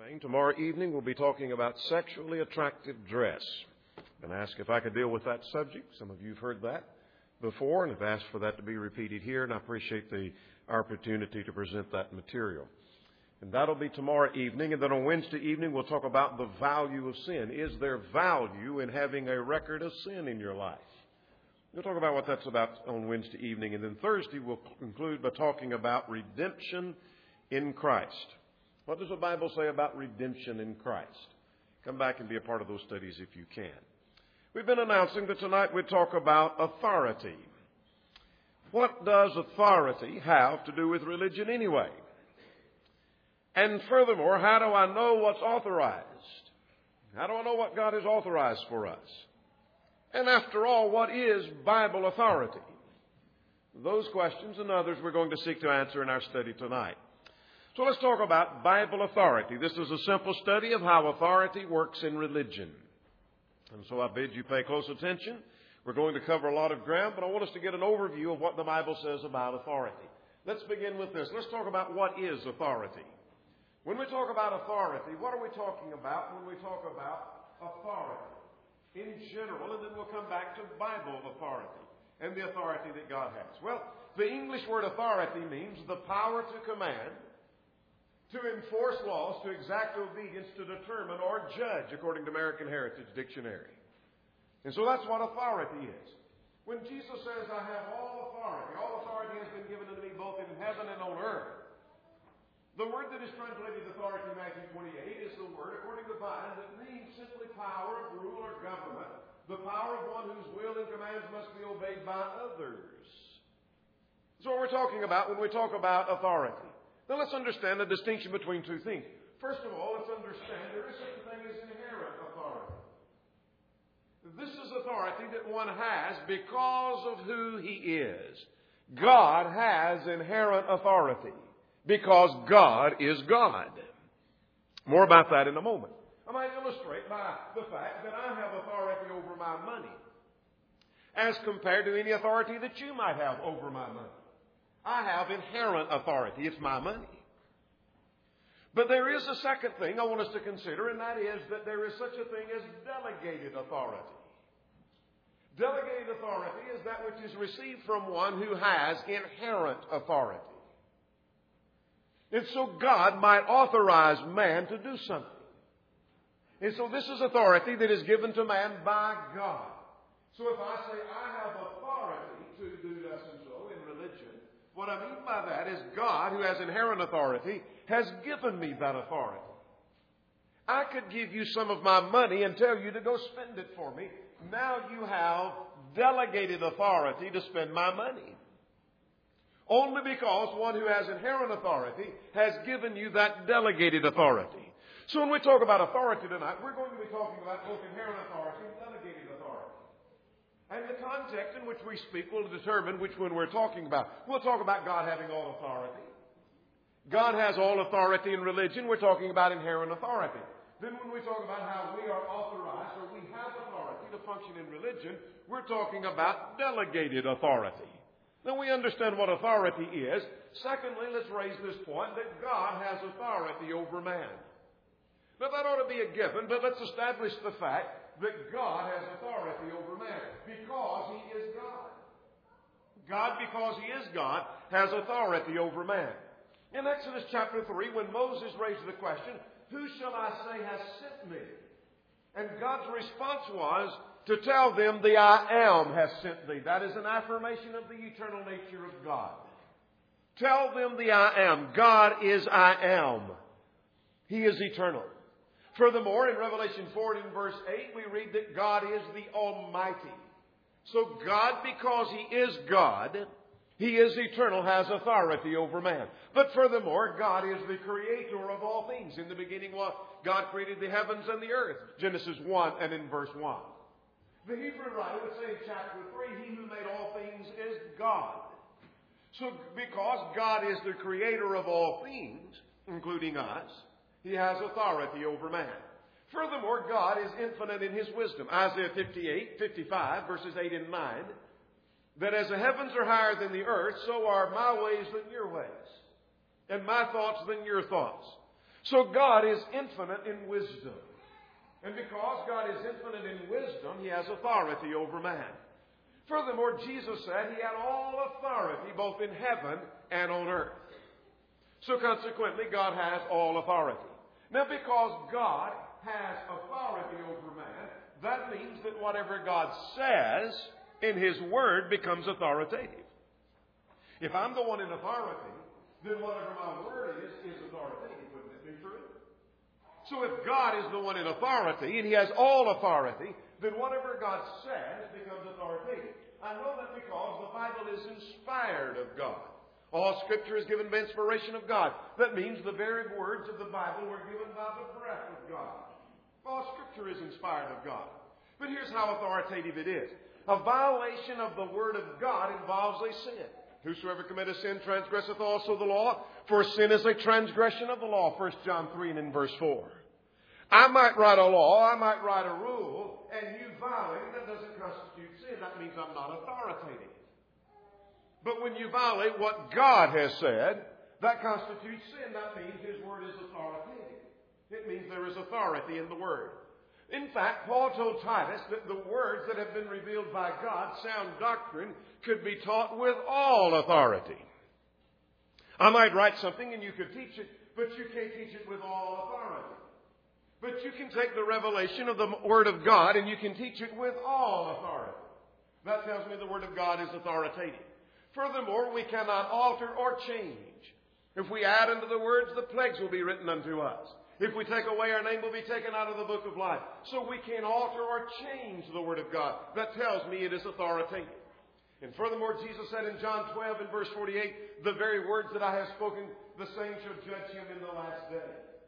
Tomorrow evening we'll be talking about sexually attractive dress. I've been asked if I could deal with that subject. Some of you have heard that before and have asked for that to be repeated here, and I appreciate the opportunity to present that material. And that'll be tomorrow evening, and then on Wednesday evening we'll talk about the value of sin. Is there value in having a record of sin in your life? We'll talk about what that's about on Wednesday evening, and then Thursday we'll conclude by talking about redemption in Christ. What does the Bible say about redemption in Christ? Come back and be a part of those studies if you can. We've been announcing that tonight we'd talk about authority. What does authority have to do with religion anyway? And furthermore, how do I know what's authorized? How do I know what God has authorized for us? And after all, what is Bible authority? Those questions and others we're going to seek to answer in our study tonight. So let's talk about Bible authority. This is a simple study of how authority works in religion. And so I bid you pay close attention. We're going to cover a lot of ground, but I want us to get an overview of what the Bible says about authority. Let's begin with this. Let's talk about what is authority. When we talk about authority, what are we talking about when we talk about authority in general? And then we'll come back to Bible authority and the authority that God has. Well, the English word authority means the power to command, to enforce laws, to exact obedience, to determine or judge, according to American Heritage Dictionary. And so that's what authority is. When Jesus says, I have all authority has been given unto me both in heaven and on earth. The word that is translated authority in Matthew 28 is the word, according to Bible, that means simply power of rule or government, the power of one whose will and commands must be obeyed by others. That's what we're talking about when we talk about authority. Now let's understand the distinction between two things. First of all, let's understand there is such a thing as inherent authority. This is authority that one has because of who He is. God has inherent authority because God is God. More about that in a moment. I might illustrate by the fact that I have authority over my money as compared to any authority that you might have over my money. I have inherent authority. It's my money. But there is a second thing I want us to consider, and that is that there is such a thing as delegated authority. Delegated authority is that which is received from one who has inherent authority. And so God might authorize man to do something. And so this is authority that is given to man by God. So if I say I have authority to do this and so in religion, what I mean by that is God, who has inherent authority, has given me that authority. I could give you some of my money and tell you to go spend it for me. Now you have delegated authority to spend my money. Only because one who has inherent authority has given you that delegated authority. So when we talk about authority tonight, we're going to be talking about both inherent authority and delegated authority. And the context in which we speak will determine which one we're talking about. We'll talk about God having all authority. God has all authority in religion. We're talking about inherent authority. Then when we talk about how we are authorized or we have authority to function in religion, we're talking about delegated authority. Now we understand what authority is. Secondly, let's raise this point that God has authority over man. Now that ought to be a given, but let's establish the fact that God has authority over man because He is God. God, because He is God, has authority over man. In Exodus chapter 3, when Moses raised the question, who shall I say has sent me? And God's response was to tell them the I Am has sent thee. That is an affirmation of the eternal nature of God. Tell them the I Am. God is I Am. He is eternal. Furthermore, in Revelation 4 and verse 8, we read that God is the Almighty. So God, because He is God, He is eternal, has authority over man. But furthermore, God is the creator of all things. In the beginning, God created the heavens and the earth. Genesis 1 and in verse 1. The Hebrew writer would say in chapter 3, He who made all things is God. So because God is the creator of all things, including us, He has authority over man. Furthermore, God is infinite in His wisdom. Isaiah 55, verses 8 and 9, that as the heavens are higher than the earth, so are my ways than your ways, and my thoughts than your thoughts. So God is infinite in wisdom. And because God is infinite in wisdom, He has authority over man. Furthermore, Jesus said He had all authority both in heaven and on earth. So consequently, God has all authority. Now, because God has authority over man, that means that whatever God says in His Word becomes authoritative. If I'm the one in authority, then whatever my word is authoritative. Wouldn't it be true? So if God is the one in authority, and He has all authority, then whatever God says becomes authoritative. I know that because the Bible is inspired of God. All Scripture is given by inspiration of God. That means the very words of the Bible were given by the breath of God. All Scripture is inspired of God. But here's how authoritative it is. A violation of the Word of God involves a sin. Whosoever committeth sin transgresseth also the law, for sin is a transgression of the law. 1 John 3 and in verse 4. I might write a law, I might write a rule, and you violate it. That doesn't constitute sin. That means I'm not authoritative. But when you violate what God has said, that constitutes sin. That means His Word is authoritative. It means there is authority in the Word. In fact, Paul told Titus that the words that have been revealed by God, sound doctrine, could be taught with all authority. I might write something and you could teach it, but you can't teach it with all authority. But you can take the revelation of the Word of God and you can teach it with all authority. That tells me the Word of God is authoritative. Furthermore, we cannot alter or change. If we add unto the words, the plagues will be written unto us. If we take away, our name will be taken out of the book of life. So we can't alter or change the Word of God. That tells me it is authoritative. And furthermore, Jesus said in John 12 and verse 48, the very words that I have spoken, the same shall judge him in the last day.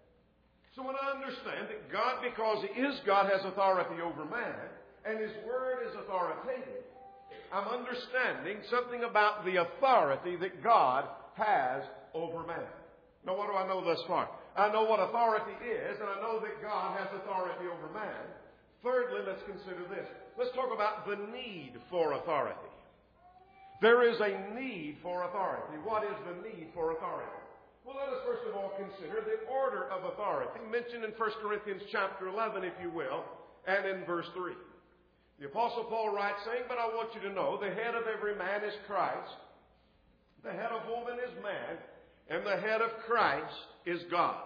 So when I understand that God, because He is God, has authority over man, and His Word is authoritative, I'm understanding something about the authority that God has over man. Now, what do I know thus far? I know what authority is, and I know that God has authority over man. Thirdly, let's consider this. Let's talk about the need for authority. There is a need for authority. What is the need for authority? Well, let us first of all consider the order of authority mentioned in 1 Corinthians chapter 11, if you will, and in verse 3. The Apostle Paul writes, saying, but I want you to know, the head of every man is Christ, the head of woman is man, and the head of Christ is God.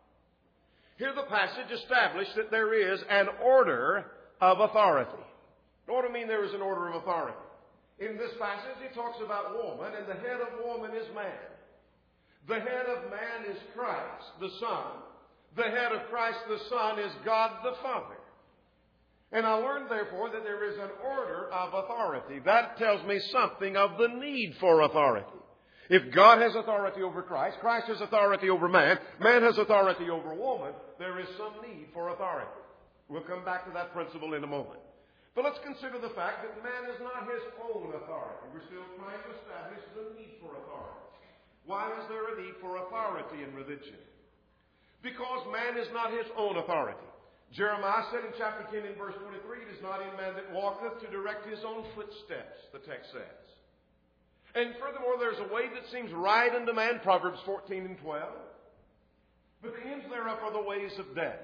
Here the passage established that there is an order of authority. What do I mean there is an order of authority? In this passage it talks about woman, and the head of woman is man. The head of man is Christ, the Son. The head of Christ, the Son, is God the Father. And I learned, therefore, that there is an order of authority. That tells me something of the need for authority. If God has authority over Christ, Christ has authority over man, man has authority over woman, there is some need for authority. We'll come back to that principle in a moment. But let's consider the fact that man is not his own authority. We're still trying to establish the need for authority. Why is there a need for authority in religion? Because man is not his own authority. Jeremiah said in chapter 10 and verse 23, it is not in man that walketh to direct his own footsteps, the text says. And furthermore, there's a way that seems right unto man, Proverbs 14 and 12. But the ends thereof are the ways of death.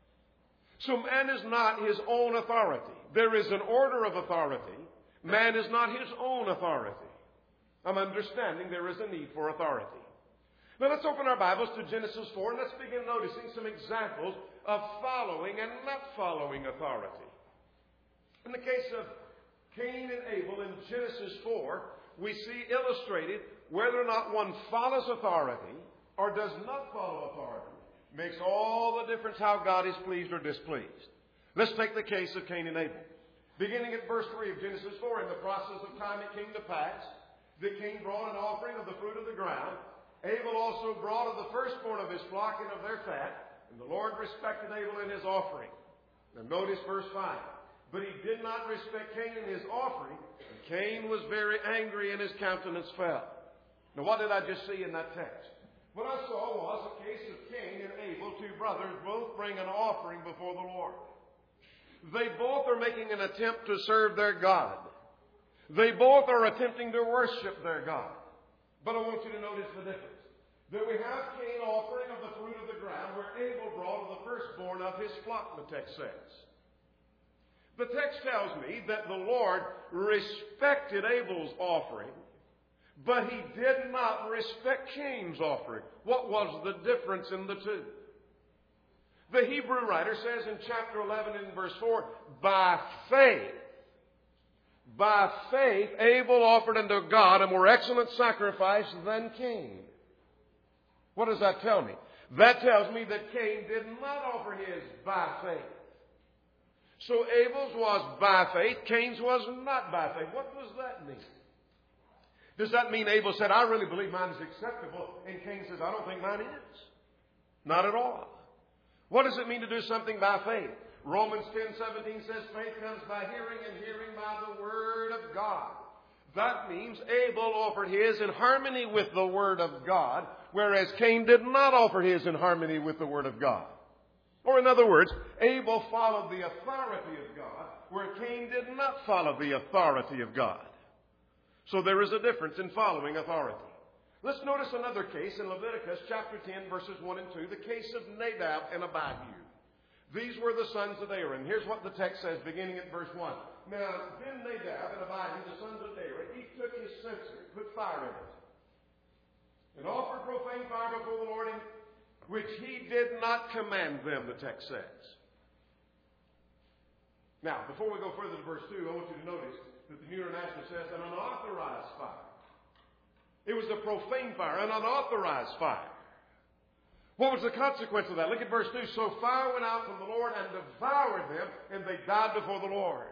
So man is not his own authority. There is an order of authority. Man is not his own authority. I'm understanding there is a need for authority. Now let's open our Bibles to Genesis 4 and let's begin noticing some examples of following and not following authority. In the case of Cain and Abel in Genesis 4, we see illustrated whether or not one follows authority or does not follow authority. Makes all the difference how God is pleased or displeased. Let's take the case of Cain and Abel. Beginning at verse 3 of Genesis 4, in the process of time it came to pass that Cain brought an offering of the fruit of the ground. Abel also brought of the firstborn of his flock and of their fat. And the Lord respected Abel in his offering. Now notice verse 5. But he did not respect Cain in his offering. And Cain was very angry and his countenance fell. Now what did I just see in that text? What I saw was a case of Cain and Abel, two brothers, both bring an offering before the Lord. They both are making an attempt to serve their God. They both are attempting to worship their God. But I want you to notice the difference. that we have Cain offering of the fruit of the ground, where Abel brought of the firstborn of his flock, the text says. The text tells me that the Lord respected Abel's offering, but he did not respect Cain's offering. What was the difference in the two? The Hebrew writer says in chapter 11 and verse 4, by faith, Abel offered unto God a more excellent sacrifice than Cain. What does that tell me? That tells me that Cain did not offer his by faith. So Abel's was by faith, Cain's was not by faith. What does that mean? Does that mean Abel said, I really believe mine is acceptable, and Cain says, I don't think mine is? Not at all. What does it mean to do something by faith? Romans 10:17 says, faith comes by hearing, and hearing by the Word of God. That means Abel offered his in harmony with the Word of God, whereas Cain did not offer his in harmony with the Word of God. Or in other words, Abel followed the authority of God, where Cain did not follow the authority of God. So there is a difference in following authority. Let's notice another case in Leviticus chapter 10, verses 1 and 2, the case of Nadab and Abihu. These were the sons of Aaron. Here's what the text says, beginning at verse 1. Now, then Nadab and Abihu, the sons of Aaron, each took his censer, put fire in it, and offered profane fire before the Lord, which he did not command them, the text says. Now, before we go further to verse 2, I want you to notice that the New International says an unauthorized fire. It was a profane fire, an unauthorized fire. What was the consequence of that? Look at verse 2. So fire went out from the Lord and devoured them, and they died before the Lord.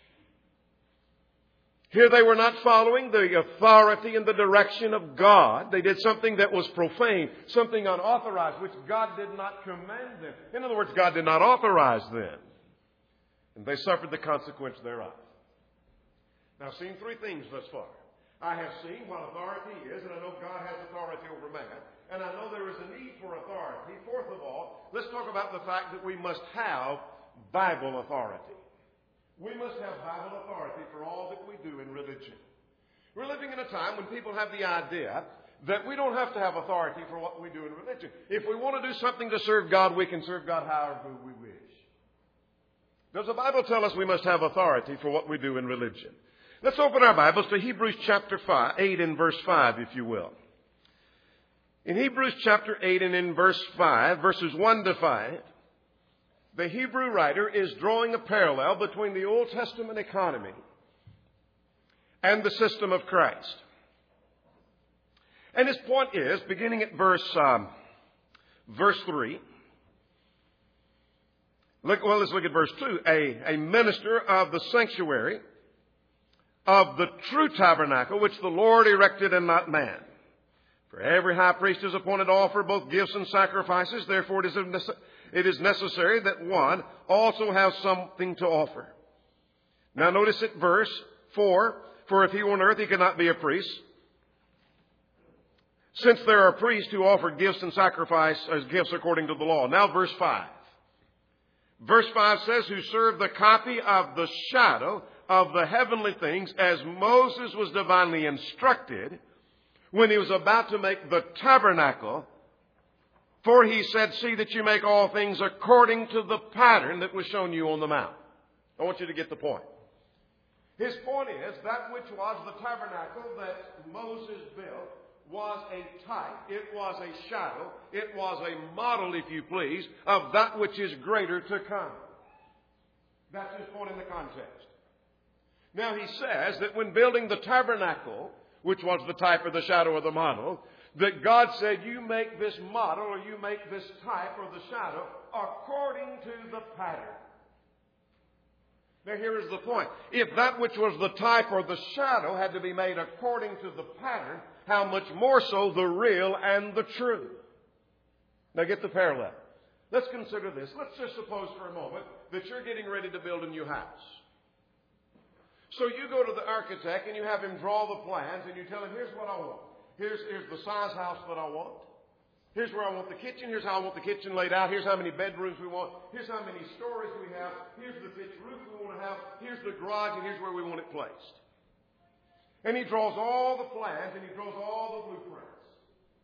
Here they were not following the authority and the direction of God. They did something that was profane, something unauthorized, which God did not command them. In other words, God did not authorize them. And they suffered the consequence thereof. Now, I've seen three things thus far. I have seen what authority is, and I know God has authority over man. And I know there is a need for authority. Fourth of all, let's talk about the fact that we must have Bible authority. We must have Bible authority for all that we do in religion. We're living in a time when people have the idea that we don't have to have authority for what we do in religion. If we want to do something to serve God, we can serve God however we wish. Does the Bible tell us we must have authority for what we do in religion? Let's open our Bibles to Hebrews chapter 8 and verse 5, if you will. In Hebrews chapter 8 and in verse 5, verses 1 to 5, the Hebrew writer is drawing a parallel between the Old Testament economy and the system of Christ. And his point is, beginning at verse 3, let's look at verse 2. A minister of the sanctuary of the true tabernacle, which the Lord erected and not man. For every high priest is appointed to offer both gifts and sacrifices. Therefore it is necessary that one also have something to offer. Now notice at verse 4, for if he were on earth, he could not be a priest, since there are priests who offer gifts and sacrifice as gifts according to the law. Now verse 5. Verse 5 says, who serve the copy of the shadow of the heavenly things, as Moses was divinely instructed when he was about to make the tabernacle. For he said, see that you make all things according to the pattern that was shown you on the mount. I want you to get the point. His point is that which was the tabernacle that Moses built was a type, it was a shadow, it was a model, if you please, of that which is greater to come. That's his point in the context. Now he says that when building the tabernacle, which was the type or the shadow or the model, that God said, you make this model or you make this type or the shadow according to the pattern. Now here is the point. If that which was the type or the shadow had to be made according to the pattern, how much more so the real and the true? Now get the parallel. Let's consider this. Let's just suppose for a moment that you're getting ready to build a new house. So you go to the architect and you have him draw the plans and you tell him, here's what I want. Here's the size house that I want. Here's where I want the kitchen. Here's how I want the kitchen laid out. Here's how many bedrooms we want. Here's how many stories we have. Here's the pitched roof we want to have. Here's the garage, and here's where we want it placed. And he draws all the plans and he draws all the blueprints. And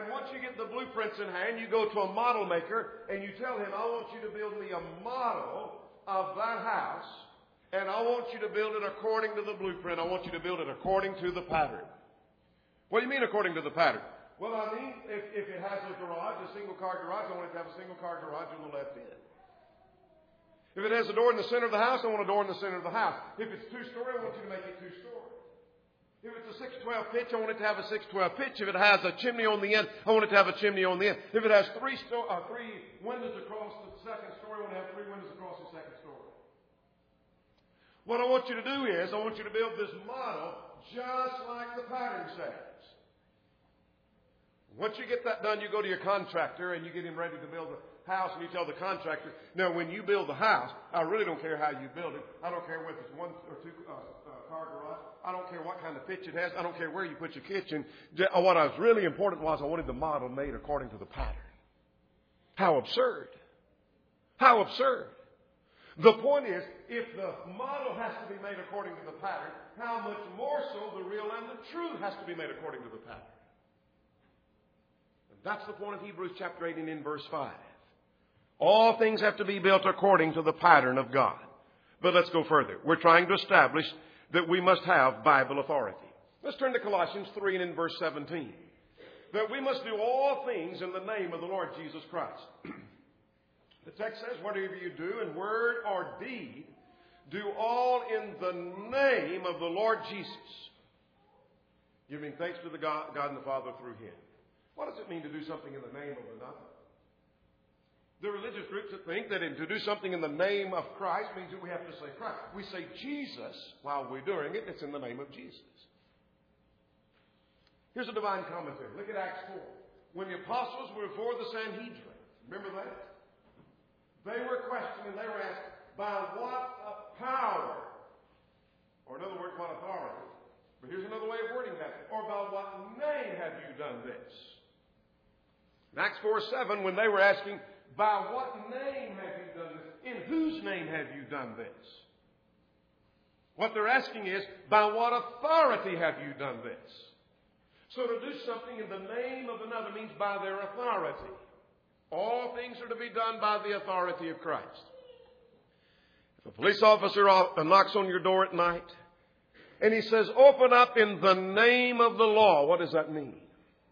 And once you get the blueprints in hand, you go to a model maker and you tell him, I want you to build me a model of that house, and I want you to build it according to the blueprint. I want you to build it according to the pattern. What do you mean according to the pattern? Well, I mean, if it has a garage, a single-car garage, I want it to have a single-car garage on the left end. If it has a door in the center of the house, I want a door in the center of the house. If it's two-story, I want you to make it two-story. If it's a 612 pitch, I want it to have a 612 pitch. If it has a chimney on the end, I want it to have a chimney on the end. If it has three windows across the second story, I want to have three windows across the second story. What I want you to do is, I want you to build this model just like the pattern says. Once you get that done, you go to your contractor and you get him ready to build the house, and you tell the contractor, now when you build the house, I really don't care how you build it. I don't care whether it's one or two car garage. I don't care what kind of pitch it has. I don't care where you put your kitchen. What was really important was I wanted the model made according to the pattern. How absurd. How absurd. The point is, if the model has to be made according to the pattern, how much more so the real and the true has to be made according to the pattern. And that's the point of Hebrews chapter 8 and in verse 5. All things have to be built according to the pattern of God. But let's go further. We're trying to establish that we must have Bible authority. Let's turn to Colossians 3 and in verse 17. That we must do all things in the name of the Lord Jesus Christ. The text says, whatever you do in word or deed, do all in the name of the Lord Jesus, giving thanks to the God and the Father through Him. What does it mean to do something in the name of another? The religious groups that think that to do something in the name of Christ means that we have to say Christ. We say Jesus while we're doing it. It's in the name of Jesus. Here's a divine commentary. Look at Acts 4. When the apostles were before the Sanhedrin, remember that? They were questioned and they were asked, by what power? Or in other words, what authority? But here's another way of wording that. Or by what name have you done this? In Acts 4:7, when they were asking, by what name have you done this? In whose name have you done this? What they're asking is, by what authority have you done this? So to do something in the name of another means by their authority. All things are to be done by the authority of Christ. If a police officer knocks on your door at night and he says, open up in the name of the law, what does that mean?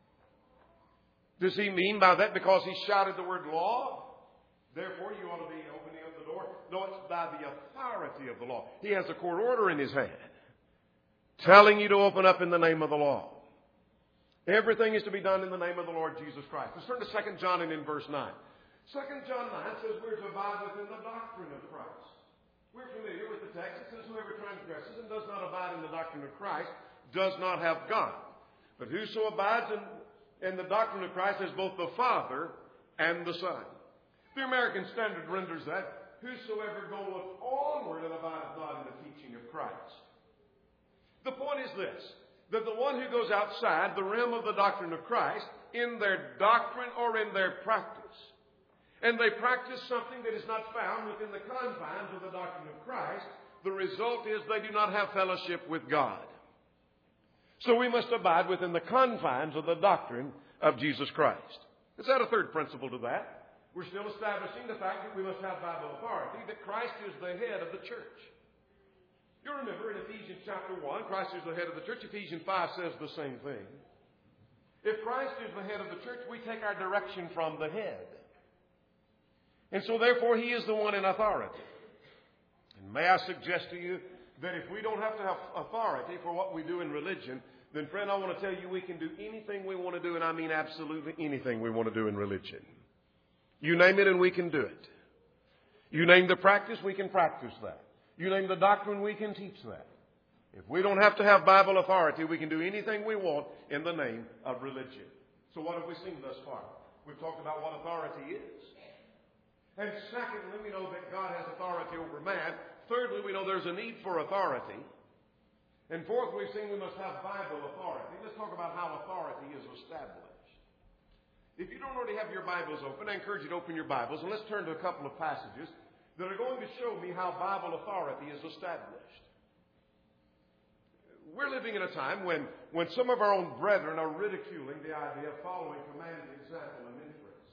Does he mean by that because he shouted the word law? Therefore, you ought to be opening up the door. No, it's by the authority of the law. He has a court order in his hand telling you to open up in the name of the law. Everything is to be done in the name of the Lord Jesus Christ. Let's turn to 2 John and in verse 9. 2 John 9 says we're to abide within the doctrine of Christ. We're familiar with the text. It says whoever transgresses and does not abide in the doctrine of Christ does not have God. But whoso abides in the doctrine of Christ is both the Father and the Son. The American Standard renders that, whosoever goeth onward and abideth not in the teaching of Christ. The point is this, that the one who goes outside the realm of the doctrine of Christ, in their doctrine or in their practice, and they practice something that is not found within the confines of the doctrine of Christ, the result is they do not have fellowship with God. So we must abide within the confines of the doctrine of Jesus Christ. Let's add a third principle to that. We're still establishing the fact that we must have Bible authority, that Christ is the head of the church. You remember in Ephesians chapter 1, Christ is the head of the church. Ephesians 5 says the same thing. If Christ is the head of the church, we take our direction from the head. And so therefore He is the one in authority. And may I suggest to you that if we don't have to have authority for what we do in religion, then friend, I want to tell you we can do anything we want to do, and I mean absolutely anything we want to do in religion. You name it and we can do it. You name the practice, we can practice that. You name the doctrine, we can teach that. If we don't have to have Bible authority, we can do anything we want in the name of religion. So what have we seen thus far? We've talked about what authority is. And secondly, we know that God has authority over man. Thirdly, we know there's a need for authority. And fourth, we've seen we must have Bible authority. Let's talk about how authority is established. If you don't already have your Bibles open, I encourage you to open your Bibles, and let's turn to a couple of passages that are going to show me how Bible authority is established. We're living in a time when when some of our own brethren are ridiculing the idea of following command, example, and inference.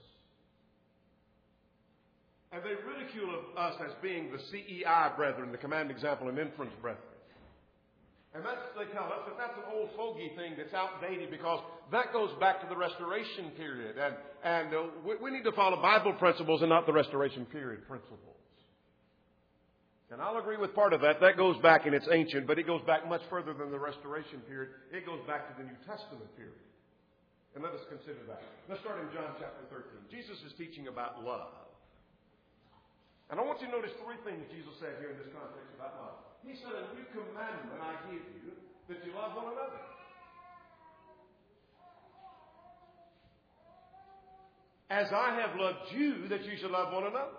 And they ridicule us as being the CEI brethren, the command, example, and inference brethren. And they tell us that that's an old fogey thing that's outdated because that goes back to the Restoration period. And we need to follow Bible principles and not the Restoration period principles. And I'll agree with part of that. That goes back and it's ancient, but it goes back much further than the Restoration period. It goes back to the New Testament period. And let us consider that. Let's start in John chapter 13. Jesus is teaching about love. And I want you to notice three things Jesus said here in this context about love. He said, "A new commandment I give you, that you love one another." As I have loved you, that you should love one another.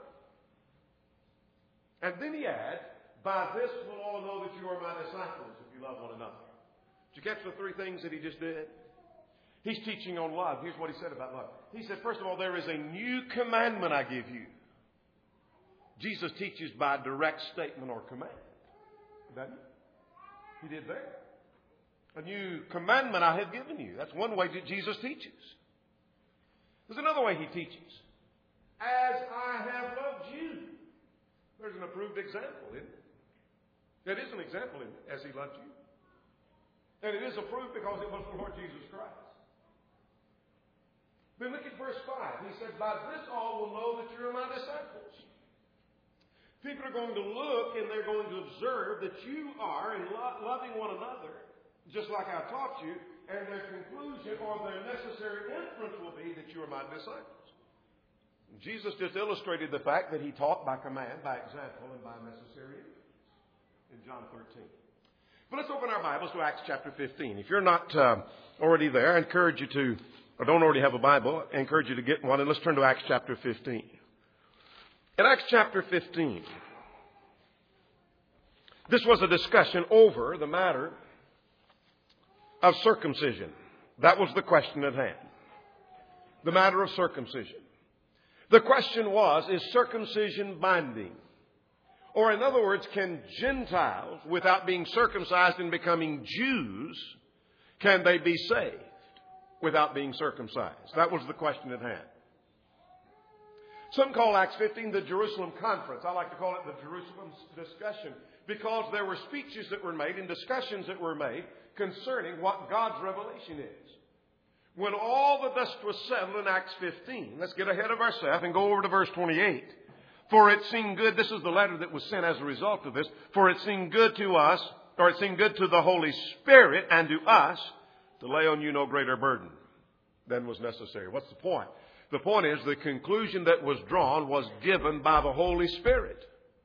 And then he adds, "By this will all know that you are my disciples, if you love one another." Did you catch the three things that he just did? He's teaching on love. Here's what he said about love. He said, first of all, there is a new commandment I give you. Jesus teaches by direct statement or command. Doesn't he? He did there. A new commandment I have given you. That's one way that Jesus teaches. There's another way he teaches. As I have loved you. There's an approved example, isn't it? That is an example, isn't it? As he loved you. And it is approved because it was the Lord Jesus Christ. Then look at verse 5. He said, "By this all will know that you are my disciples." People are going to look and they're going to observe that you are in loving one another, just like I taught you, and their conclusion or their necessary inference will be that you are my disciples. Jesus just illustrated the fact that he taught by command, by example, and by necessary inference in John 13. But let's open our Bibles to Acts chapter 15. If you're not already there, I encourage you to, or don't already have a Bible, I encourage you to get one, and let's turn to Acts chapter 15. In Acts chapter 15, this was a discussion over the matter of circumcision. That was the question at hand. The matter of circumcision. The question was, is circumcision binding? Or in other words, can Gentiles, without being circumcised and becoming Jews, can they be saved without being circumcised? That was the question at hand. Some call Acts 15 the Jerusalem Conference. I like to call it the Jerusalem discussion because there were speeches that were made and discussions that were made concerning what God's revelation is. When all the dust was settled in Acts 15, let's get ahead of ourselves and go over to verse 28. For it seemed good, this is the letter that was sent as a result of this, for it seemed good to us, or it seemed good to the Holy Spirit and to us to lay on you no greater burden than was necessary. What's the point? The point is the conclusion that was drawn was given by the Holy Spirit.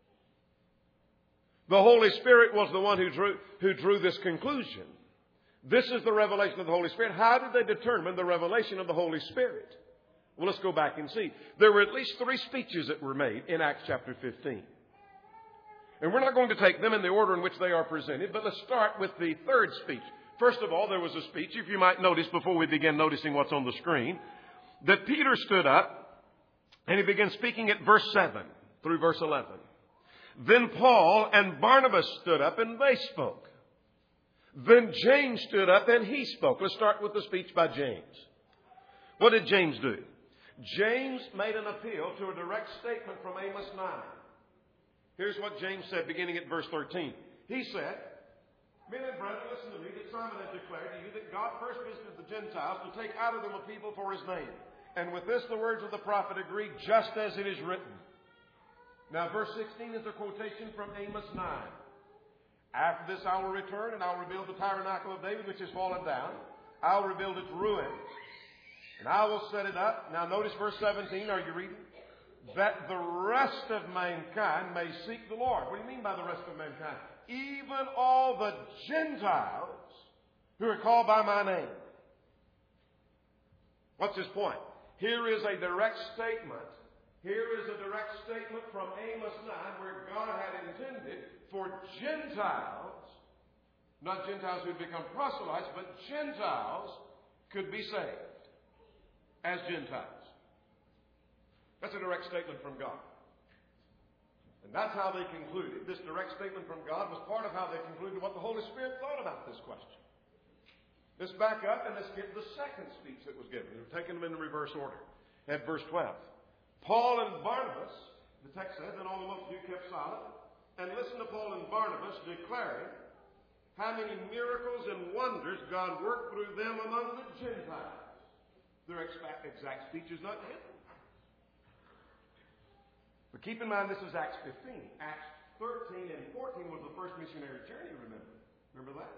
The Holy Spirit was the one who drew this conclusion. This is the revelation of the Holy Spirit. How did they determine the revelation of the Holy Spirit? Well, let's go back and see. There were at least 3 speeches that were made in Acts chapter 15. And we're not going to take them in the order in which they are presented, but let's start with the third speech. First of all, there was a speech, if you might notice before we begin noticing what's on the screen, that Peter stood up and he began speaking at verse 7 through verse 11. Then Paul and Barnabas stood up and they spoke. Then James stood up and he spoke. Let's start with the speech by James. What did James do? James made an appeal to a direct statement from Amos 9. Here's what James said beginning at verse 13. He said, "Men and brethren, listen to me, that Simon has declared to you that God first visited the Gentiles to take out of them a people for his name. And with this the words of the prophet agree, just as it is written." Now verse 16 is a quotation from Amos 9. "After this I will return, and I will rebuild the tabernacle of David, which has fallen down. I will rebuild its ruins, and I will set it up." Now notice verse 17. Are you reading? "That the rest of mankind may seek the Lord." What do you mean by the rest of mankind? Even all the Gentiles who are called by my name. What's his point? Here is a direct statement. Here is a direct statement from Amos 9 where God had intended for Gentiles, not Gentiles who had become proselytes, but Gentiles could be saved as Gentiles. That's a direct statement from God. And that's how they concluded. This direct statement from God was part of how they concluded what the Holy Spirit thought about this question. Let's back up and let's get the second speech that was given. We're taking them in the reverse order. At verse 12. Paul and Barnabas, the text says, and all the multitude kept silent, and listened to Paul and Barnabas declaring how many miracles and wonders God worked through them among the Gentiles. Their exact speech is not given. But keep in mind, this is Acts 15. Acts 13 and 14 was the first missionary journey, remember? Remember that?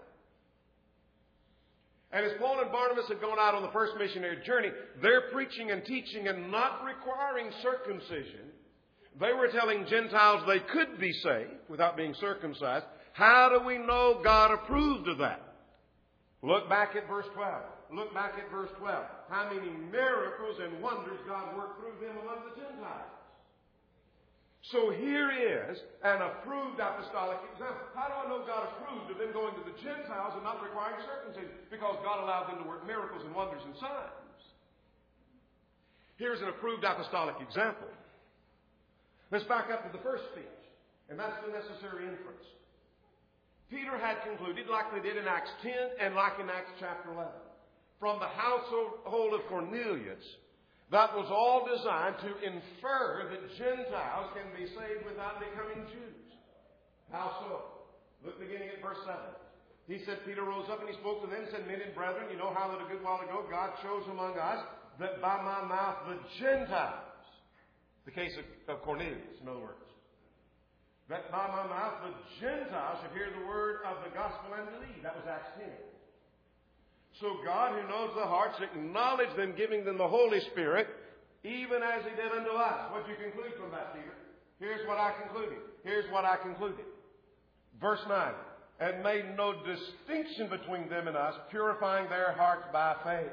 And as Paul and Barnabas had gone out on the first missionary journey, they're preaching and teaching and not requiring circumcision. They were telling Gentiles they could be saved without being circumcised. How do we know God approved of that? Look back at verse 12. Look back at verse 12. How many miracles and wonders God worked through them among the Gentiles. So here is an approved apostolic example. How do I know God approved of them going to the Gentiles and not requiring circumcision? Because God allowed them to work miracles and wonders and signs. Here's an approved apostolic example. Let's back up to the first speech, and that's the necessary inference. Peter had concluded, like they did in Acts 10 and like in Acts chapter 11, from the household of Cornelius, that was all designed to infer that Gentiles can be saved without becoming Jews. How so? Look beginning at verse 7. He said, Peter rose up and he spoke to them and said, Men and brethren, you know how that a good while ago God chose among us that by my mouth the Gentiles, the case of Cornelius, in other words, that by my mouth the Gentiles should hear the word of the gospel and believe. That was Acts 10. So God, who knows the hearts, acknowledged them, giving them the Holy Spirit, even as He did unto us. What did you conclude from that, Peter? Here's what I concluded. Here's what I concluded. Verse 9. And made no distinction between them and us, purifying their hearts by faith.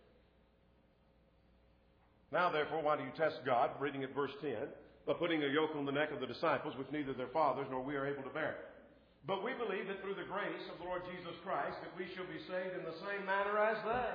Now, therefore, why do you test God, reading at verse 10, by putting a yoke on the neck of the disciples, which neither their fathers nor we are able to bear? But we believe that through the grace of the Lord Jesus Christ that we shall be saved in the same manner as they.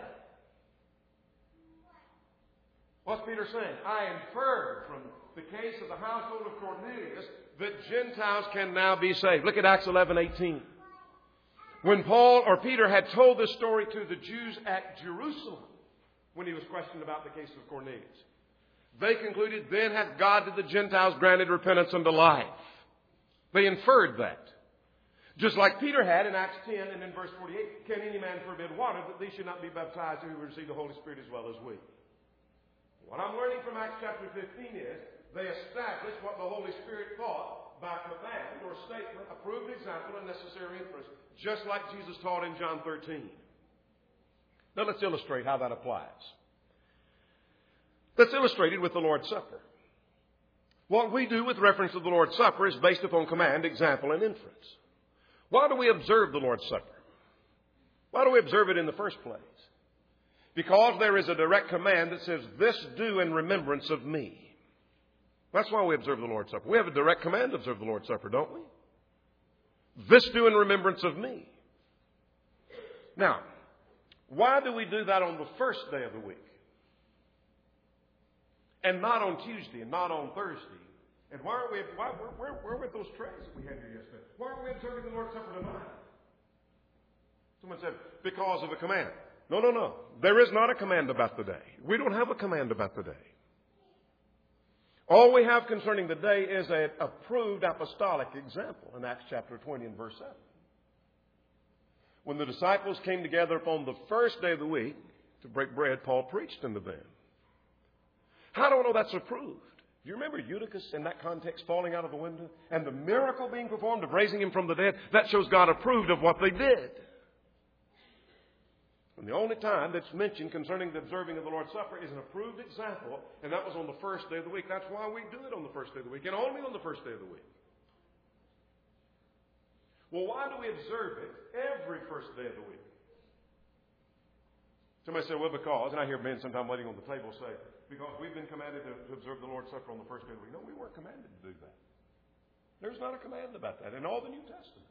What's Peter saying? I inferred from the case of the household of Cornelius that Gentiles can now be saved. Look at Acts 11:18. When Paul or Peter had told this story to the Jews at Jerusalem, when he was questioned about the case of Cornelius, they concluded, then hath God to the Gentiles granted repentance unto life. They inferred that. Just like Peter had in Acts 10 and in verse 48, can any man forbid water that these should not be baptized who receive the Holy Spirit as well as we? What I'm learning from Acts chapter 15 is they established what the Holy Spirit taught by command or statement, approved example, and necessary inference, just like Jesus taught in John 13. Now let's illustrate how that applies. Let's illustrate it with the Lord's Supper. What we do with reference to the Lord's Supper is based upon command, example, and inference. Why do we observe the Lord's Supper? Why do we observe it in the first place? Because there is a direct command that says, this do in remembrance of me. That's why we observe the Lord's Supper. We have a direct command to observe the Lord's Supper, don't we? This do in remembrance of me. Now, why do we do that on the first day of the week? And not on Tuesday and not on Thursday? And where were those trays that we had here yesterday? Why are we observing the Lord's Supper tonight? Someone said, because of a command. No. There is not a command about the day. We don't have a command about the day. All we have concerning the day is an approved apostolic example in Acts chapter 20 and verse 7. When the disciples came together upon the first day of the week to break bread, Paul preached unto them. How do I know that's approved? Do you remember Eutychus in that context falling out of the window? And the miracle being performed of raising him from the dead? That shows God approved of what they did. And the only time that's mentioned concerning the observing of the Lord's Supper is an approved example, and that was on the first day of the week. That's why we do it on the first day of the week, and only on the first day of the week. Well, why do we observe it every first day of the week? Somebody say, well, because, and I hear men sometimes waiting on the table say, because we've been commanded to observe the Lord's Supper on the first day of the week. No, we weren't commanded to do that. There's not a command about that in all the New Testament.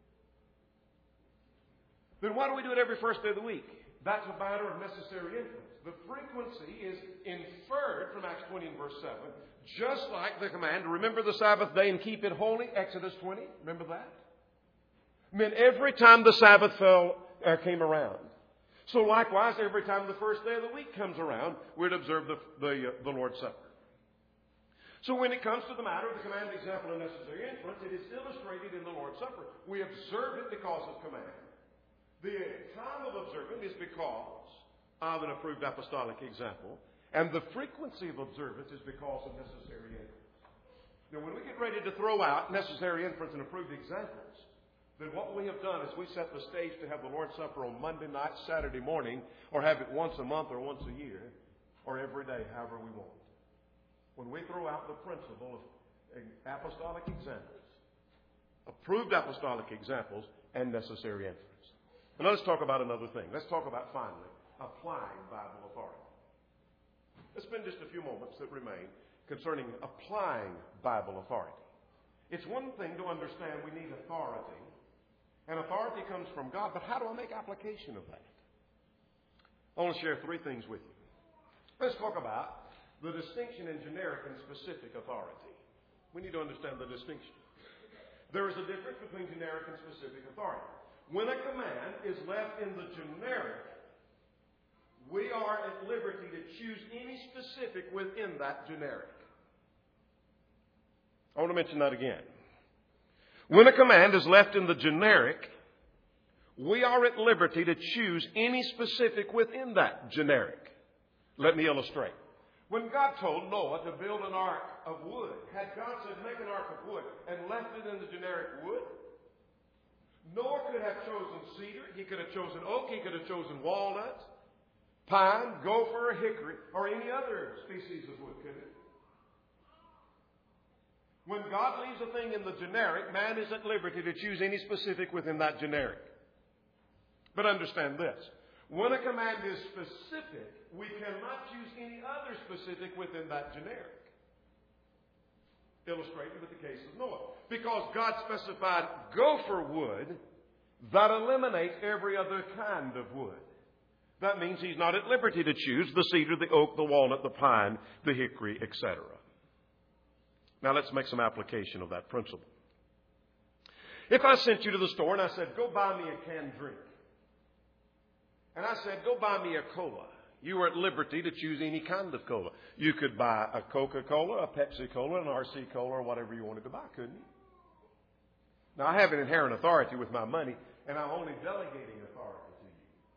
Then why do we do it every first day of the week? That's a matter of necessary inference. The frequency is inferred from Acts 20 and verse 7, just like the command to remember the Sabbath day and keep it holy, Exodus 20. Remember that? Meant every time the Sabbath came around, So likewise, every time the first day of the week comes around, we'd observe the Lord's Supper. So when it comes to the matter of the command, example, and necessary inference, it is illustrated in the Lord's Supper. We observe it because of command. The time of observing is because of an approved apostolic example, and the frequency of observance is because of necessary inference. Now, when we get ready to throw out necessary inference and approved examples, then what we have done is we set the stage to have the Lord's Supper on Monday night, Saturday morning, or have it once a month or once a year, or every day, however we want. When we throw out the principle of apostolic examples, approved apostolic examples, and necessary inference. And let's talk about another thing. Let's talk about, finally, applying Bible authority. Let's spend just a few moments that remain concerning applying Bible authority. It's one thing to understand we need authority, and authority comes from God, but how do I make application of that? I want to share three things with you. Let's talk about the distinction in generic and specific authority. We need to understand the distinction. There is a difference between generic and specific authority. When a command is left in the generic, we are at liberty to choose any specific within that generic. I want to mention that again. When a command is left in the generic, we are at liberty to choose any specific within that generic. Let me illustrate. When God told Noah to build an ark of wood, had God said, make an ark of wood, and left it in the generic wood, Noah could have chosen cedar, he could have chosen oak, he could have chosen walnut, pine, gopher, hickory, or any other species of wood, couldn't he? When God leaves a thing in the generic, man is at liberty to choose any specific within that generic. But understand this. When a command is specific, we cannot choose any other specific within that generic. Illustrated with the case of Noah. Because God specified gopher wood, that eliminates every other kind of wood. That means he's not at liberty to choose the cedar, the oak, the walnut, the pine, the hickory, etc. Now let's make some application of that principle. If I sent you to the store and I said, go buy me a canned drink. And I said, go buy me a cola. You were at liberty to choose any kind of cola. You could buy a Coca-Cola, a Pepsi-Cola, an RC Cola, or whatever you wanted to buy, couldn't you? Now, I have an inherent authority with my money, and I'm only delegating authority to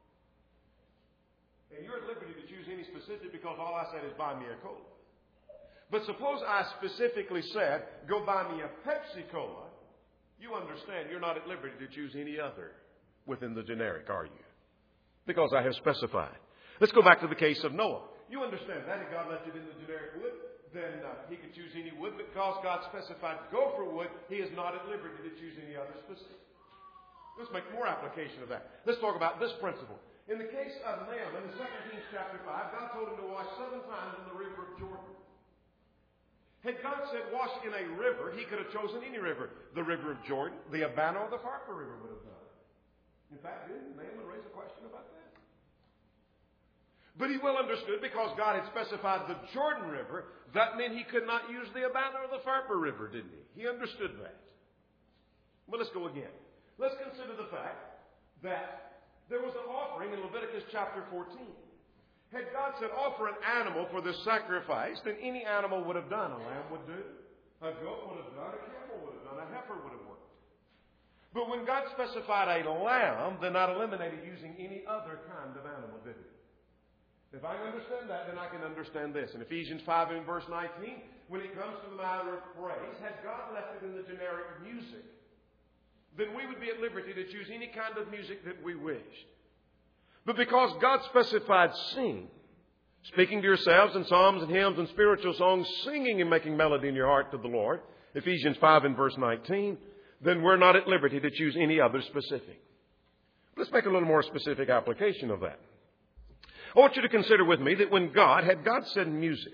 you. And you're at liberty to choose any specific because all I said is buy me a Cola. But suppose I specifically said, go buy me a Pepsi-Cola. You understand you're not at liberty to choose any other within the generic, are you? Because I have specified. Let's go back to the case of Noah. You understand that if God left it in the generic wood, then he could choose any wood. But because God specified gopher wood, he is not at liberty to choose any other specific. Let's make more application of that. Let's talk about this principle. In the case of Naaman, in 2 Kings chapter 5, God told him to wash 7 times in the river of Jordan. Had God said wash in a river, he could have chosen any river. The river of Jordan, the Abana, or the Pharpar River would have done. In fact, didn't Naaman raise a question about that? But he well understood because God had specified the Jordan River, that meant he could not use the Abana or the Pharpar River, didn't he? He understood that. Well, let's go again. Let's consider the fact that there was an offering in Leviticus chapter 14. Had God said offer an animal for this sacrifice, then any animal would have done. A lamb would do. A goat would have done. A camel would have done. A heifer would have worked. But when God specified a lamb, then that eliminated using any other kind of animal, did it? If I can understand that, then I can understand this. In Ephesians 5 and verse 19, when it comes to the matter of praise, had God left it in the generic music, then we would be at liberty to choose any kind of music that we wished. But because God specified sing, speaking to yourselves in psalms and hymns and spiritual songs, singing and making melody in your heart to the Lord, Ephesians 5 and verse 19, then we're not at liberty to choose any other specific. Let's make a little more specific application of that. I want you to consider with me that when had God said music,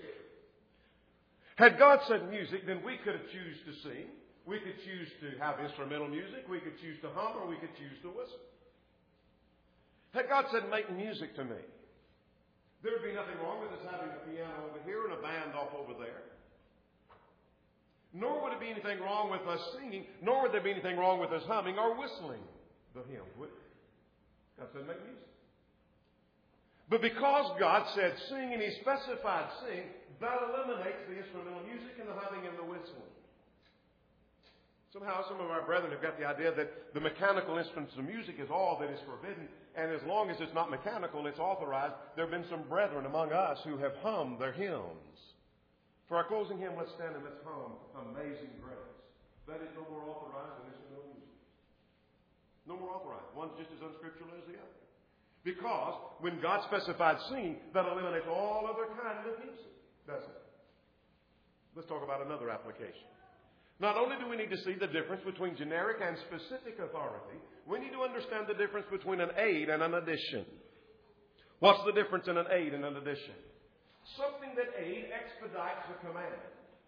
then we could have choose to sing. We could choose to have instrumental music. We could choose to hum, or we could choose to whistle. Had God said, make music to me, there would be nothing wrong with us having a piano over here and a band off over there. Nor would it be anything wrong with us singing, nor would there be anything wrong with us humming or whistling the hymns, would it? God said, make music. But because God said sing and He specified sing, that eliminates the instrumental music and the humming and the whistling. Somehow some of our brethren have got the idea that the mechanical instruments of music is all that is forbidden, and as long as it's not mechanical, it's authorized. There have been some brethren among us who have hummed their hymns. For our closing hymn, let's stand and let's hum Amazing Grace. That is no more authorized than instrumental music. No more authorized. One's just as unscriptural as the other. Because when God specified singing, that eliminates all other kinds of music, doesn't it? Let's talk about another application. Not only do we need to see the difference between generic and specific authority, we need to understand the difference between an aid and an addition. What's the difference in an aid and an addition? Something that aid expedites a command.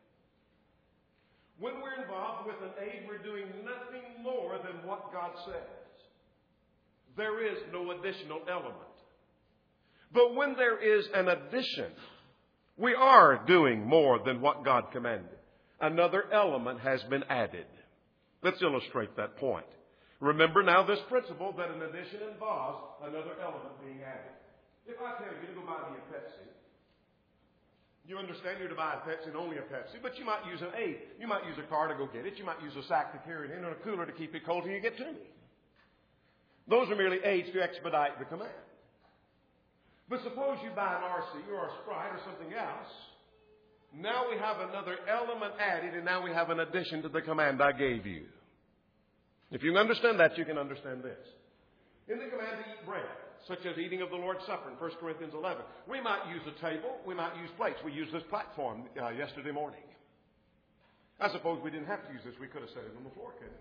When we're involved with an aid, we're doing nothing more than what God says. There is no additional element. But when there is an addition, we are doing more than what God commanded. Another element has been added. Let's illustrate that point. Remember now this principle that an addition involves another element being added. If I tell you to go buy me a Pepsi, you understand you're to buy a Pepsi and only a Pepsi, but you might use an aid. You might use a car to go get it. You might use a sack to carry it in or a cooler to keep it cold till you get to me. Those are merely aids to expedite the command. But suppose you buy an RC or a Sprite or something else. Now we have another element added, and now we have an addition to the command I gave you. If you understand that, you can understand this. In the command to eat bread, such as eating of the Lord's Supper in 1 Corinthians 11, we might use a table, we might use plates. We used this platform yesterday morning. I suppose we didn't have to use this. We could have set it on the floor, couldn't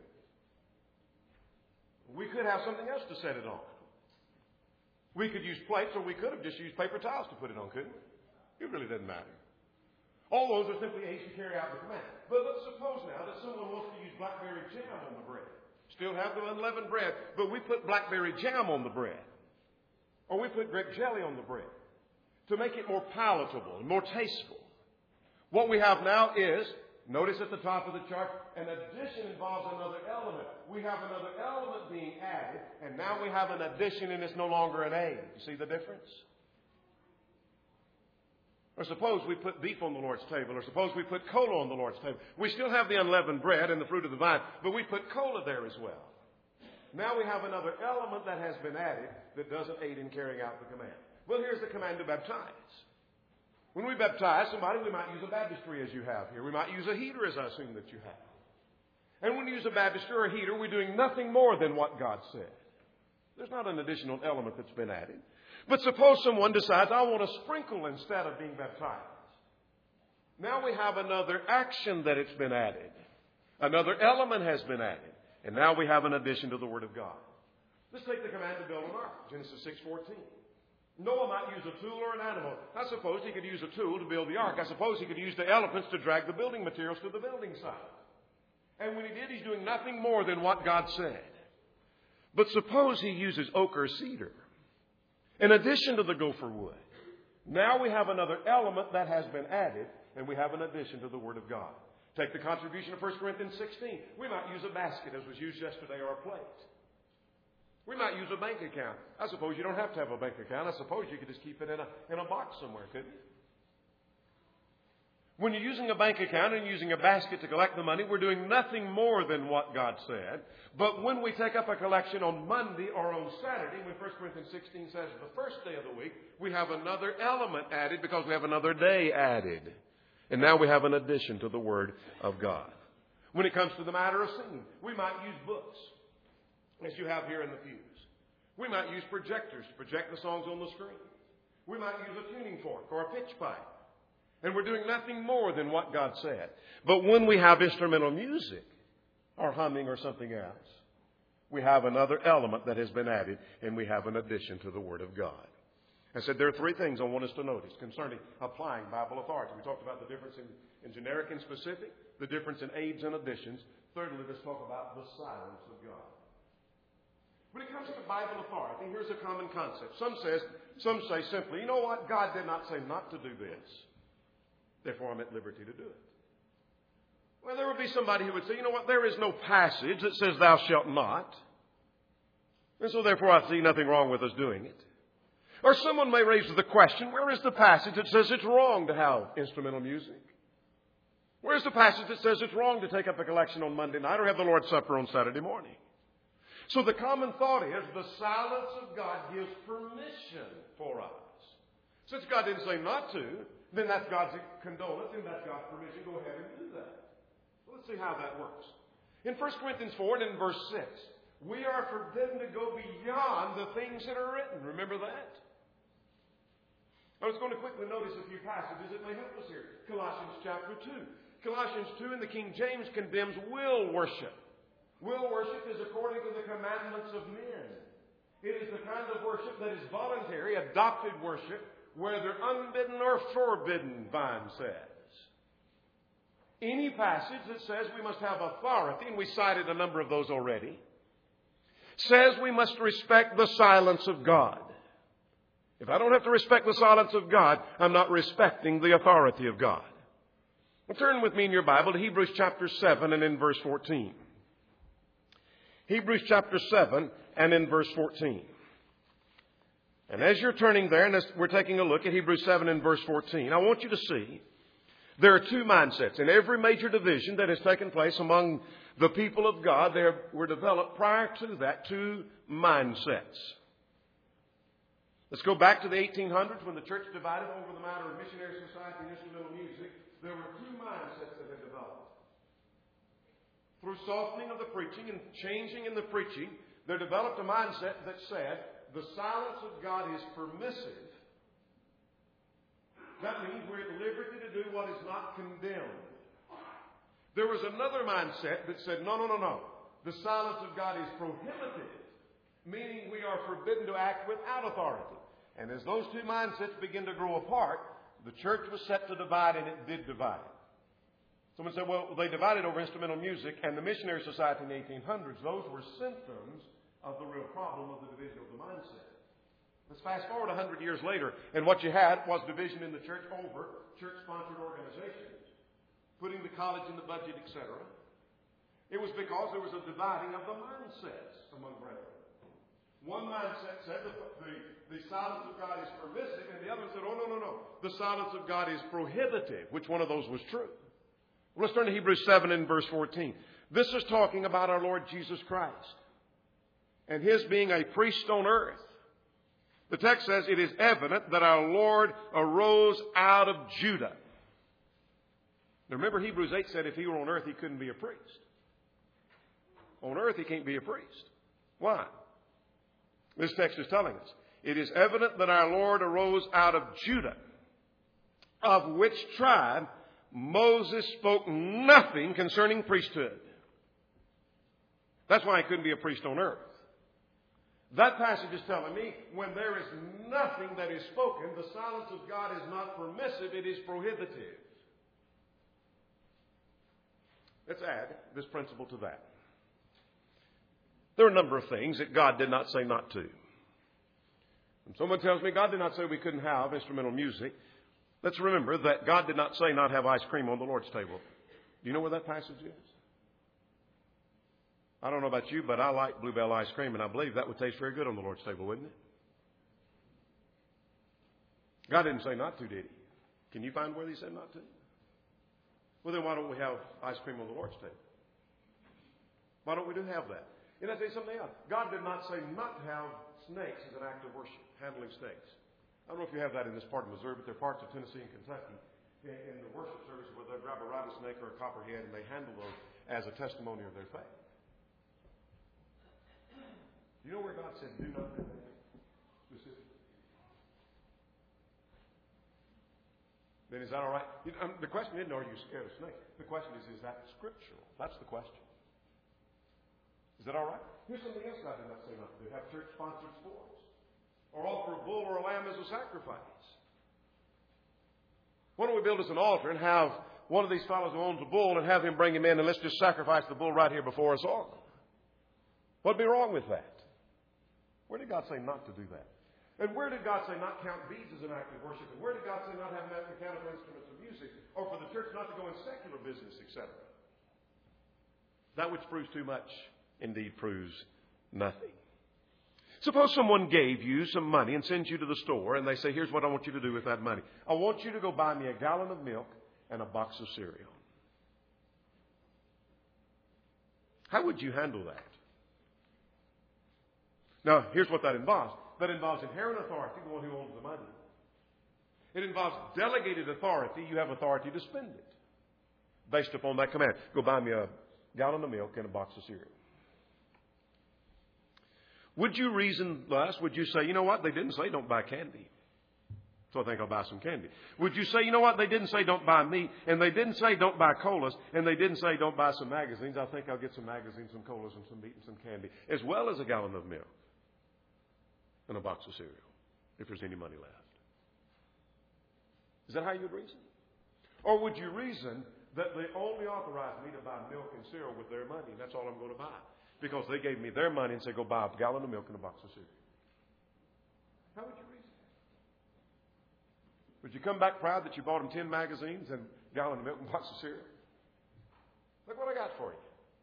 we? We could have something else to set it on. We could use plates, or we could have just used paper towels to put it on, couldn't we? It really doesn't matter. All those are simply aids to carry out the command. But let's suppose now that someone wants to use blackberry jam on the bread. Still have the unleavened bread, but we put blackberry jam on the bread. Or we put grape jelly on the bread to make it more palatable and more tasteful. What we have now is, notice at the top of the chart, an addition involves another element. We have another element being added, and now we have an addition and it's no longer an aid. You see the difference? Or suppose we put beef on the Lord's table, or suppose we put cola on the Lord's table. We still have the unleavened bread and the fruit of the vine, but we put cola there as well. Now we have another element that has been added that doesn't aid in carrying out the command. Well, here's the command to baptize. When we baptize somebody, we might use a baptistry as you have here. We might use a heater as I assume that you have. And when you use a baptistry or a heater, we're doing nothing more than what God said. There's not an additional element that's been added. But suppose someone decides, I want to sprinkle instead of being baptized. Now we have another action that it's been added. Another element has been added. And now we have an addition to the Word of God. Let's take the command to build an ark. Genesis 6:14. Noah might use a tool or an animal. I suppose he could use a tool to build the ark. I suppose he could use the elephants to drag the building materials to the building site. And when he did, he's doing nothing more than what God said. But suppose he uses oak or cedar in addition to the gopher wood. Now we have another element that has been added, and we have an addition to the Word of God. Take the contribution of 1 Corinthians 16. We might use a basket as was used yesterday, or a plate. We might use a bank account. I suppose you don't have to have a bank account. I suppose you could just keep it in a box somewhere, couldn't you? When you're using a bank account and using a basket to collect the money, we're doing nothing more than what God said. But when we take up a collection on Monday or on Saturday, when 1 Corinthians 16 says the first day of the week, we have another element added because we have another day added. And now we have an addition to the Word of God. When it comes to the matter of singing, we might use books, as you have here in the pews. We might use projectors to project the songs on the screen. We might use a tuning fork or a pitch pipe. And we're doing nothing more than what God said. But when we have instrumental music, or humming or something else, we have another element that has been added, and we have an addition to the Word of God. I said there are three things I want us to notice concerning applying Bible authority. We talked about the difference in generic and specific, the difference in aids and additions. Thirdly, let's talk about the silence of God. When it comes to Bible authority, here's a common concept. Some say simply, you know what? God did not say not to do this. Therefore, I'm at liberty to do it. Well, there would be somebody who would say, you know what? There is no passage that says thou shalt not. And so therefore, I see nothing wrong with us doing it. Or someone may raise the question, where is the passage that says it's wrong to have instrumental music? Where's the passage that says it's wrong to take up a collection on Monday night or have the Lord's Supper on Saturday morning? So the common thought is the silence of God gives permission for us. Since God didn't say not to, then that's God's condolence and that's God's permission. Go ahead and do that. Well, let's see how that works. In 1 Corinthians 4 and in verse 6, we are forbidden to go beyond the things that are written. Remember that? I was going to quickly notice a few passages that may help us here. Colossians chapter 2. Colossians 2 in the King James condemns will worship. Will worship is according to the commandments of men. It is the kind of worship that is voluntary, adopted worship, whether unbidden or forbidden, Vine says. Any passage that says we must have authority, and we cited a number of those already, says we must respect the silence of God. If I don't have to respect the silence of God, I'm not respecting the authority of God. Well, turn with me in your Bible to Hebrews chapter 7 and in verse 14. Hebrews chapter 7 and in verse 14. And as you're turning there, and as we're taking a look at Hebrews 7 and verse 14, I want you to see there are two mindsets. In every major division that has taken place among the people of God, there were developed prior to that two mindsets. Let's go back to the 1800s when the church divided over the matter of missionary society and instrumental music. There were two mindsets that had developed. Through softening of the preaching and changing in the preaching, there developed a mindset that said the silence of God is permissive. That means we're at liberty to do what is not condemned. There was another mindset that said, no. The silence of God is prohibited, meaning we are forbidden to act without authority. And as those two mindsets begin to grow apart, the church was set to divide, and it did divide. Someone said, well, they divided over instrumental music and the missionary society in the 1800s. Those were symptoms of the real problem of the division of the mindset. Let's fast forward 100 years later, and what you had was division in the church over church-sponsored organizations, putting the college in the budget, etc. It was because there was a dividing of the mindsets among brethren. One mindset said the silence of God is permissive, and the other said, oh, no. The silence of God is prohibitive. Which one of those was true? Well, let's turn to Hebrews 7 and verse 14. This is talking about our Lord Jesus Christ and His being a priest on earth. The text says it is evident that our Lord arose out of Judah. Now remember, Hebrews 8 said if He were on earth, He couldn't be a priest. On earth, He can't be a priest. Why? This text is telling us, it is evident that our Lord arose out of Judah, of which tribe Moses spoke nothing concerning priesthood. That's why He couldn't be a priest on earth. That passage is telling me when there is nothing that is spoken, the silence of God is not permissive, it is prohibitive. Let's add this principle to that. There are a number of things that God did not say not to. When someone tells me God did not say we couldn't have instrumental music, let's remember that God did not say not have ice cream on the Lord's table. Do you know where that passage is? I don't know about you, but I like Bluebell ice cream, and I believe that would taste very good on the Lord's table, wouldn't it? God didn't say not to, did He? Can you find where He said not to? Well, then why don't we have ice cream on the Lord's table? Why don't we have that? And I'll tell you something else. God did not say not to have snakes as an act of worship, handling snakes. I don't know if you have that in this part of Missouri, but there are parts of Tennessee and Kentucky in the worship service where they'll grab a rattlesnake or a copperhead and they handle those as a testimony of their faith. You know where God said, do not do that? Specifically. Then is that all right? The question isn't, are you scared of snakes? The question is that scriptural? That's the question. Is that all right? Here's something else God did not say not to do. Have church-sponsored sports. Or offer a bull or a lamb as a sacrifice. Why don't we build us an altar and have one of these fellows who owns a bull and have him bring him in and let's just sacrifice the bull right here before us all? What'd be wrong with that? Where did God say not to do that? And where did God say not count beads as an act of worship? And where did God say not have mechanical instruments of music? Or for the church not to go in secular business, etc.? That which proves too much indeed proves nothing. Suppose someone gave you some money and sends you to the store and they say, here's what I want you to do with that money. I want you to go buy me a gallon of milk and a box of cereal. How would you handle that? Now, here's what that involves. That involves inherent authority, the one who owns the money. It involves delegated authority. You have authority to spend it based upon that command. Go buy me a gallon of milk and a box of cereal. Would you reason thus? Would you say, you know what? They didn't say don't buy candy. So I think I'll buy some candy. Would you say, you know what? They didn't say don't buy meat. And they didn't say don't buy colas. And they didn't say don't buy some magazines. I think I'll get some magazines, some colas, and some meat and some candy. As well as a gallon of milk and a box of cereal. If there's any money left. Is that how you would reason? Or would you reason that they only authorized me to buy milk and cereal with their money? And that's all I'm going to buy. Because they gave me their money and said, go buy a gallon of milk and a box of cereal. How would you reason? Would you come back proud that you bought them 10 magazines and a gallon of milk and a box of cereal? Look what I got for you.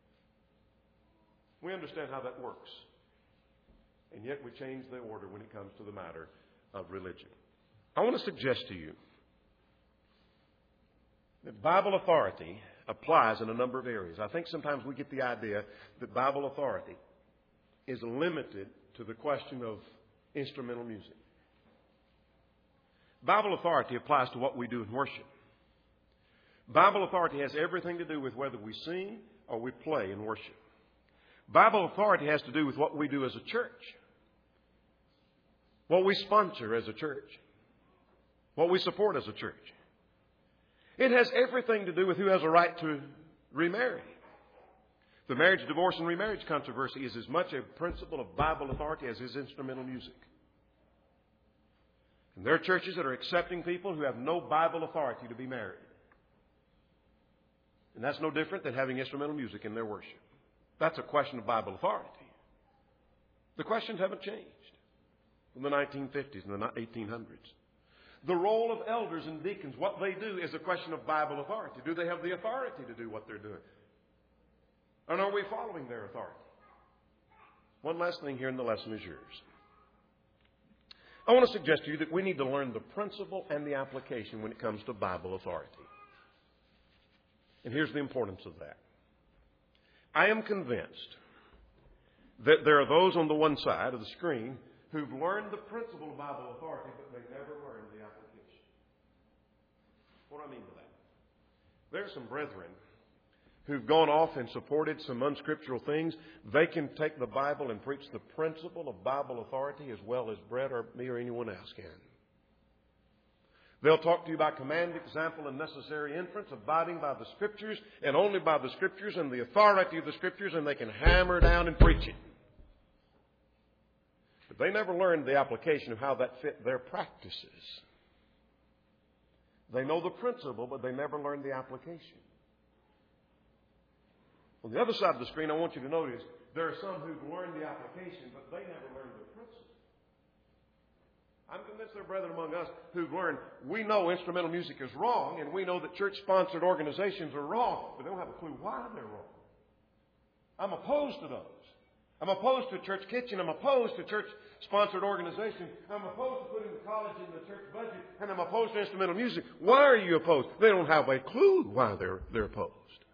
We understand how that works. And yet we change the order when it comes to the matter of religion. I want to suggest to you that Bible authority applies in a number of areas. I think sometimes we get the idea that Bible authority is limited to the question of instrumental music. Bible authority applies to what we do in worship. Bible authority has everything to do with whether we sing or we play in worship. Bible authority has to do with what we do as a church. What we sponsor as a church. What we support as a church. It has everything to do with who has a right to remarry. The marriage, divorce, and remarriage controversy is as much a principle of Bible authority as is instrumental music. And there are churches that are accepting people who have no Bible authority to be married. And that's no different than having instrumental music in their worship. That's a question of Bible authority. The questions haven't changed from the 1950s and the 1800s. The role of elders and deacons, what they do, is a question of Bible authority. Do they have the authority to do what they're doing? And are we following their authority? One last thing here, and the lesson is yours. I want to suggest to you that we need to learn the principle and the application when it comes to Bible authority. And here's the importance of that. I am convinced that there are those on the one side of the screen who've learned the principle of Bible authority, but they never learned the application. What do I mean by that? There are some brethren who've gone off and supported some unscriptural things. They can take the Bible and preach the principle of Bible authority as well as Brett or me or anyone else can. They'll talk to you about command, example, and necessary inference, abiding by the Scriptures and only by the Scriptures and the authority of the Scriptures, and they can hammer down and preach it. But they never learned the application of how that fit their practices. They know the principle, but they never learned the application. On the other side of the screen, I want you to notice there are some who've learned the application, but they never learned the principle. I'm convinced there are brethren among us who've learned we know instrumental music is wrong, and we know that church-sponsored organizations are wrong, but they don't have a clue why they're wrong. I'm opposed to those. I'm opposed to church kitchen. I'm opposed to church-sponsored organizations. I'm opposed to putting the college in the church budget, and I'm opposed to instrumental music. Why are you opposed? They don't have a clue why they're opposed.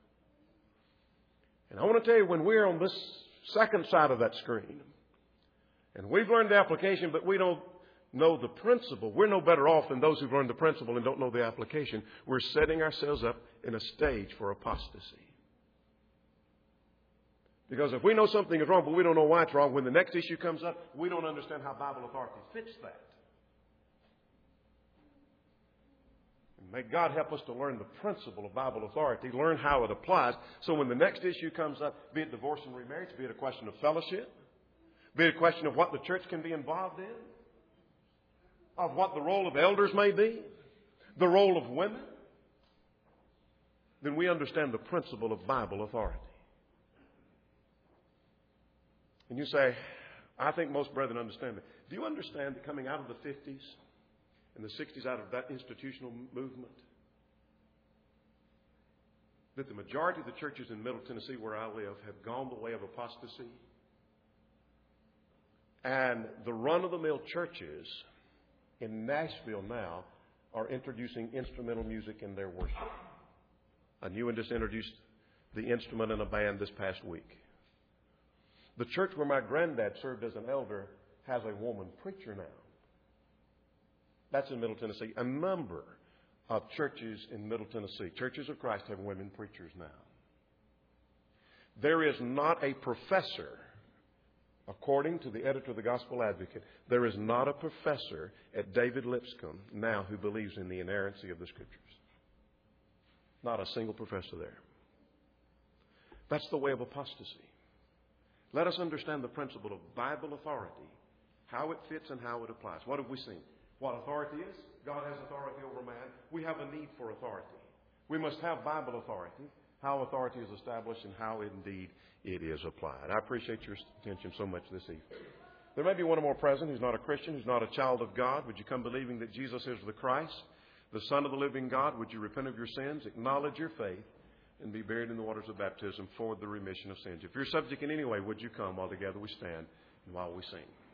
And I want to tell you, when we're on this second side of that screen, and we've learned the application, but we don't know the principle, we're no better off than those who've learned the principle and don't know the application. We're setting ourselves up in a stage for apostasy. Because if we know something is wrong, but we don't know why it's wrong, when the next issue comes up, we don't understand how Bible authority fits that. And may God help us to learn the principle of Bible authority, learn how it applies, so when the next issue comes up, be it divorce and remarriage, be it a question of fellowship, be it a question of what the church can be involved in, of what the role of elders may be, the role of women, then we understand the principle of Bible authority. And you say, I think most brethren understand that. Do you understand that coming out of the 50s and the 60s, out of that institutional movement, that the majority of the churches in Middle Tennessee where I live have gone the way of apostasy? And the run-of-the-mill churches in Nashville now are introducing instrumental music in their worship. A new one just introduced the instrument in a band this past week. The church where my granddad served as an elder has a woman preacher now. That's in Middle Tennessee. A number of churches in Middle Tennessee, Churches of Christ, have women preachers now. There is not a professor, according to the editor of the Gospel Advocate, there is not a professor at David Lipscomb now who believes in the inerrancy of the Scriptures. Not a single professor there. That's the way of apostasy. Let us understand the principle of Bible authority, how it fits and how it applies. What have we seen? What authority is? God has authority over man. We have a need for authority. We must have Bible authority, how authority is established and how indeed it is applied. I appreciate your attention so much this evening. There may be one or more present who's not a Christian, who's not a child of God. Would you come believing that Jesus is the Christ, the Son of the living God? Would you repent of your sins, acknowledge your faith, and be buried in the waters of baptism for the remission of sins? If you're subject in any way, would you come while together we stand and while we sing?